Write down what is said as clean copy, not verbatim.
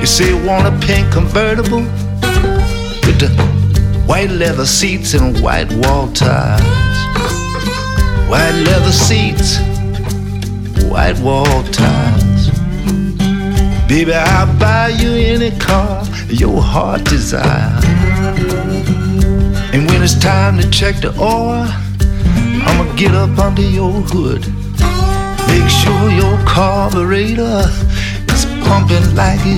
say you want a pink convertible with the white leather seats and white wall ties. White leather seats, white wall ties. Baby, I'll buy you any car your heart desires. And when it's time to check the oil, I'ma get up under your hood. Make sure your carburetor is pumping like it